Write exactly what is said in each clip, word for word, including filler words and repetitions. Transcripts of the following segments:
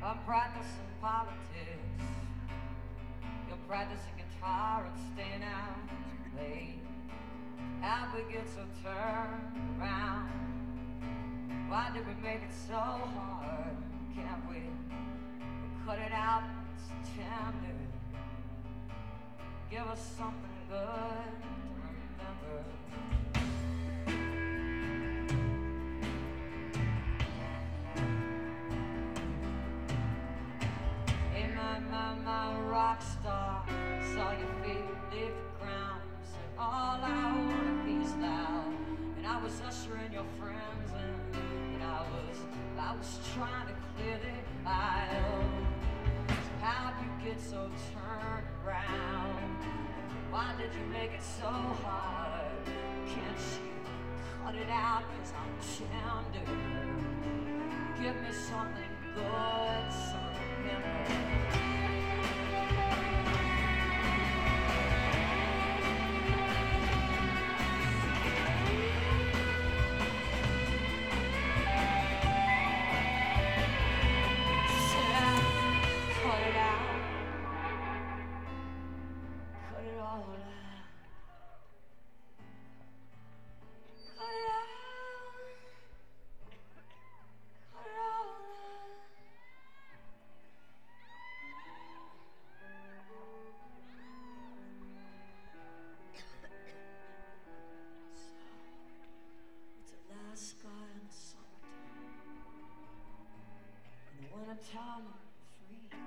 I'm practicing politics. You're practicing guitar and staying out late. Advocates will turn around. Why did we make it so hard? Can't we? We'll cut it out, it's tender. Give us something good to remember. Hey, my, my, my rock star, saw your feet leave the ground. You said, all I wanna be is loud. And I was ushering your friends in. And I was, I was trying to clear the aisle. So how'd you get so turned around? Why did you make it so hard? Can't you cut it out, cause I'm tender. Give me something good, so remember. Time I'm free.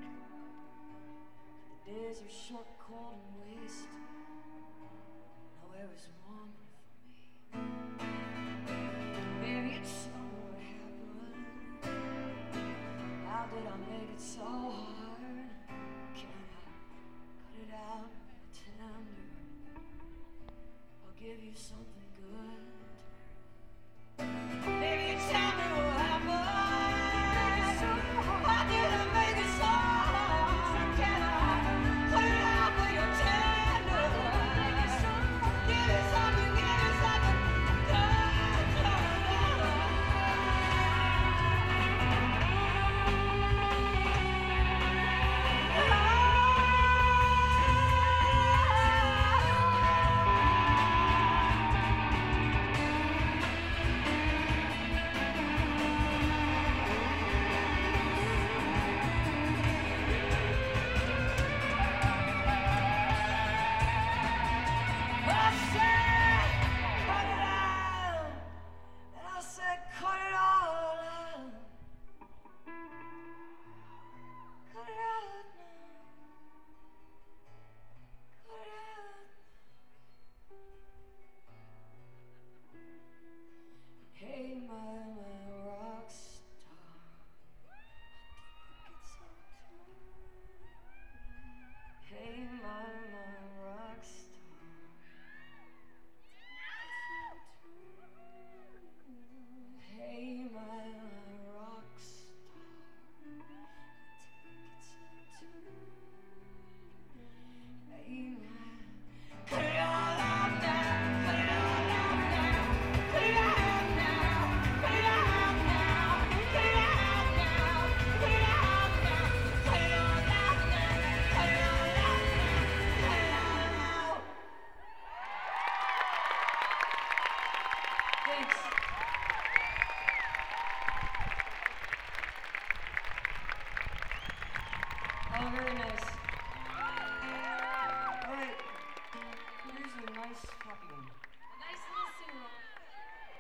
The days are short, cold, and waste. No air is warm for me. Maybe it's something what happened. How did I make it so hard? Can I cut it out tender? I'll give you something good. Maybe you tell me what happened. Oh, very nice.